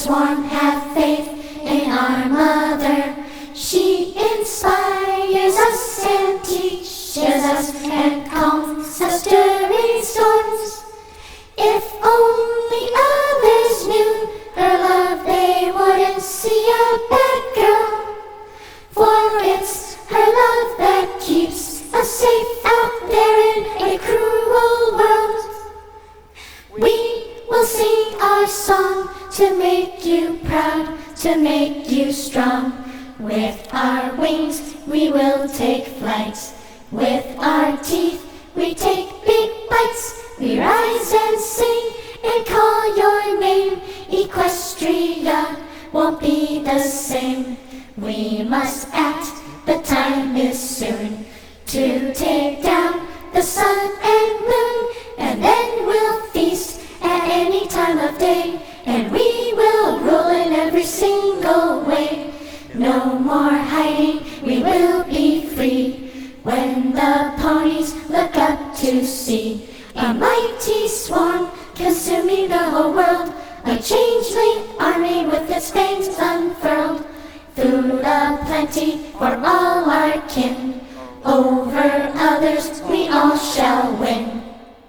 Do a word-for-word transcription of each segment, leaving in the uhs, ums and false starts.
sworn, have faith in our mother. She inspires us and teaches us and calms us during storms. If only others knew her love, they wouldn't see a bad girl. For it's her love that keeps us safe out there in a cruel world. We will sing our song to make you proud, to make you strong. With our wings we will take flight. With our teeth we take big bites. We rise and sing and call your name. Equestria won't be the same. We must act, the time is soon to take down the sun and moon. And then we'll feast at any time of day, and we will rule in every single way. No more hiding, we will be free. When the ponies look up to see a mighty swarm consuming the whole world, a changeling army with its fangs unfurled. Food aplenty for all our kin, over others we all shall win.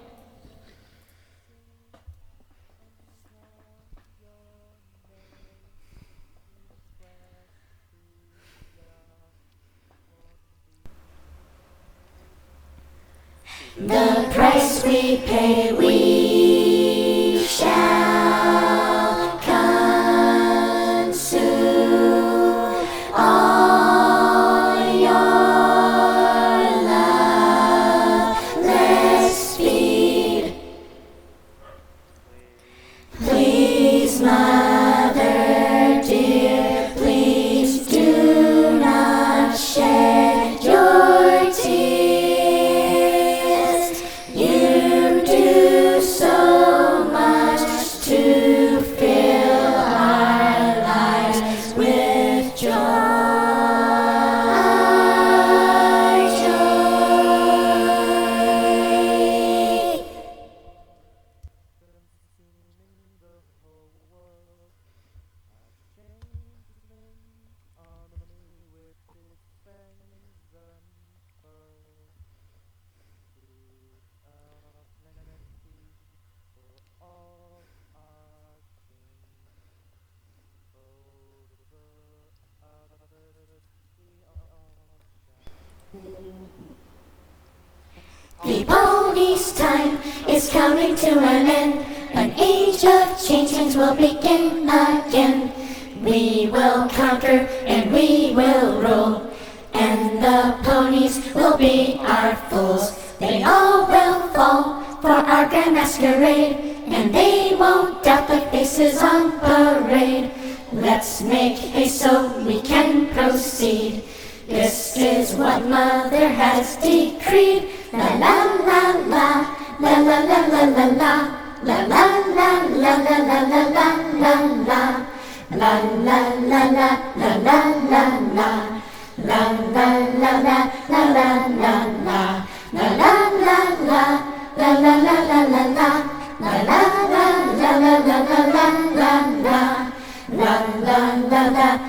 The price we pay, we shall consume. All your loveless feed. Please, Mother dear, please do not shed your tears. So much to fill our lives with joy, joy. The pony's time is coming to an end. An age of changelings will begin again. We will conquer and we will rule, and the ponies will be our fools. They all will fall for our grand masquerade, and they won't doubt the faces on parade. Let's make haste so we can proceed. This is what Mother has decreed. La la la la, la la la la la la, la la la la la la la la la la, la la la la la la la la, la la la la la la la la, la la la la la la la la la la, la la la la la la la la la, la la la la la.